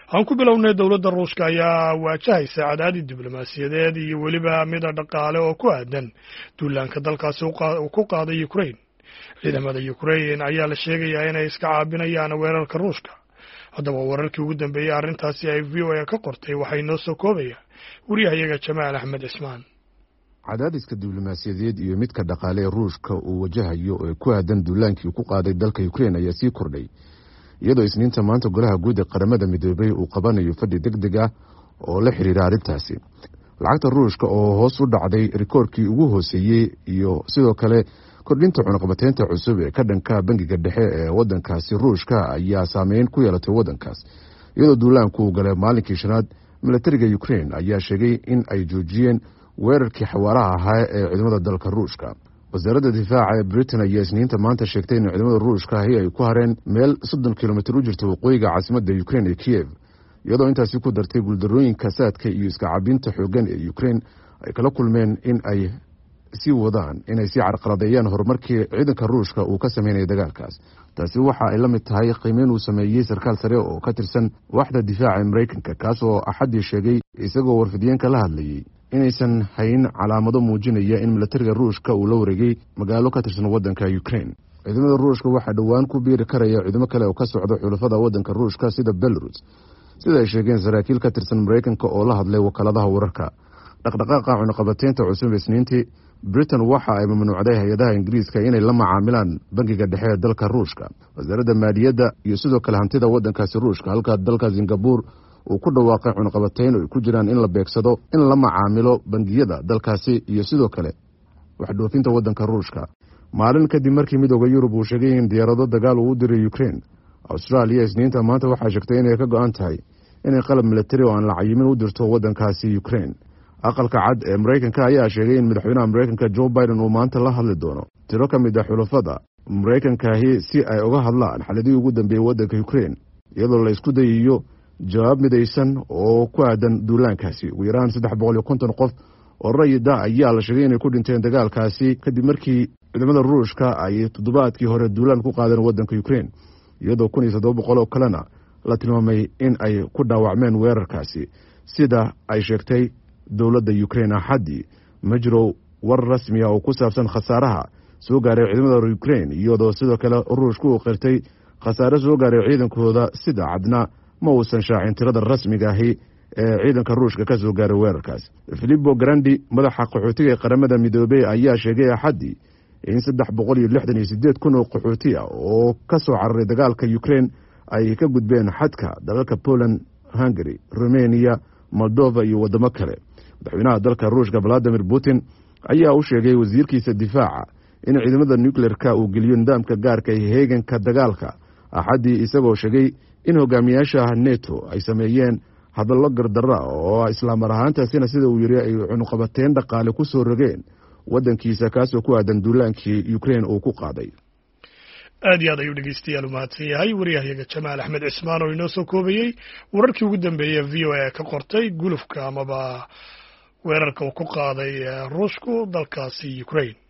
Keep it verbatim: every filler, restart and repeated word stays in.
aan ku bilownay dowladda ruushka ayaa waajahaysa cadaadis diblomaasiyadeed iyo weliba mida dhaqaale oo ku aadan duulaanka dalkaasi uu ku qaaday Ukraine. ciidamada Ukraine ayaa la sheegayaa inay iska caabinayaan weerarka ruushka. haddaba wararkii ugu dambeeyay arrintaasi ay V O A ka qortay waxay noo soo koobaya wariyahayaga Jamaal Axmed Cismaan. cadaadiska diblomaasiyadeed iyo midka dhaqaale ee ruushka uu wajahayo ee ku aadan duulaankii ku qaaday dalka Ukraine ayaa sii kordhay, iyadoo isniinta maanta golaha guud ee qaramada midoobay uu qabanayo fadhi degdeg ah oo la xiriira arrintaasi. lacagta ruushka oo hoos u dhacday rikoorkii ugu hooseeyey iyo sidoo kale kordhinta cunaqabateynta cusub ee ka dhanka bangiga dhexe ee wadankaasi ruushka ayaa saameyn ku yeelatay wadankaas, iyadoo duulaanku uu galay maalinkii shanaad. milatariga Ukraine ayaa sheegay in ay joojiyeen weerarkii xawaaraha ahaa ee ciidamada dalka ruushka. wasaaradda difaaca ee Britain ayaa isniinta maanta sheegtay in ciidamada ruushka ahi ay ku hareen meel soddon kilomitir u jirta waqooyiga caasimadda Ukraine ee Kiev, iyadoo intaasi ku dartay guuldarooyinka saadka iyo iska cabinta xooggan ee Ukraine ay kala kulmeen in ay sii wadaan inay sii carqaladeeyaan horumarkii ciidanka ruushka uu ka sameynaya dagaalkaas. taasi waxa ay la mid tahay qiimeyn uu sameeyey sarkaal sare oo ka tirsan waaxda difaaca Mareykanka, kaas oo axadii sheegay isagoo warfidiyeenka la hadlayay inaysan hayn calaamado muujinaya in milatariga ruushka uu la wareegay magaalo ka tirsan wadanka Ukraine. ciidamada ruushka waxaa dhowaan ku biiri karaya ciidamo kale oo ka socda xulafada wadanka ruushka sida Belarus, sida ay sheegeen saraakiil ka tirsan Mareykanka oo la hadlay wakaaladaha wararka. dhaqdhaqaaqa cunaqabateynta cusub isniintii Britain waxa ay mamnuucday hay-adaha Ingiriiska inay la macaamilaan bangiga dhexe ee dalka ruushka, wasaaradda maaliyadda iyo sidoo kale hantida wadankaasi ruushka, halka dalka Singapore uu ku dhawaaqay cunaqabateyn oo ay ku jiraan in la beegsado in la macaamilo bangiyada dalkaasi iyo sidoo kale wax dhoofinta wadanka ruushka. maalin kadib markii midooda Yurub uu sheegay in diyaarado dagaal uu u diray Ukraine, Australia isniinta maanta waxaa sheegtay inay ka go-an tahay inay qalab milatari oo aan la cayimin u dirto wadankaasi Ukraine. aqalka cad ee Mareykanka ayaa sheegay in madaxweynaha Mareykanka Joe Biden uu maanta la hadli doono tiro ka mid ah xulafada Mareykankaahi si ay uga hadlaan xaladii ugu dambeeyay wadanka Ukraine, iyadoo la isku dayayo jawaab midaysan oo ku aadan duulaankaasi. ugu yaraan saddex boqol iyo konton qof oo rayid ah ayaa la sheegay inay ku dhinteen dagaalkaasi kadib markii ciidamada ruushka ay toddobaadkii hore duulaan ku qaadeen wadanka Ukraine, iyadoo kun iyo toddoba boqol oo kalena la tilmaamay in ay ku dhaawacmeen weerarkaasi, sida ay sheegtay dowladda Ukraine. axadii ma jiro war rasmi ah oo ku saabsan khasaaraha soo gaaray ciidamada Ukraine, iyadoo sidoo kale ruushku uu qirtay khasaare soo gaaray ciidankooda, sida cadna ma uusan shaacin tirada rasmiga ahi ee ciidanka ruushka ka soo gaaray weerarkaas. Filippo Grandi, madaxa qaxootiga ee qaramada midoobay, ayaa sheegay axadii in saddex boqol iyo lixdan iyo sideed kun oo qaxooti ah oo ka soo cararay dagaalka Ukraine ay ka gudbeen xadka dalalka Poland, Hungary, Romania, Moldova iyo wadamo kale. madaxweynaha dalka ruushka Vladimir Putin ayaa u sheegay wasiirkiisa difaaca in ciidamada nuclearka uu geliyo nidaamka gaarka ee heeganka dagaalka axadii, isagoo sheegay in hogaamiyaasha NATO ay sameeyeen hadallo gardarra oo islaamar ahaantaasina sida uu yiri ay cunuqabateyn dhaqaale ku soo rogeen wadankiisa, kaasoo ku aadan duulaankii Ukraine uu ku qaaday. aad iyo aad ayuu dhegeystayaal u mahadsan yahay wariyahayaga Jamaal Axmed Cismaan oo inoo soo koobayey wararkii ugu dambeeyay V O A ka qortay gulufka amaba weerarka uu ku qaaday ruushku dalkaasi Ukraine.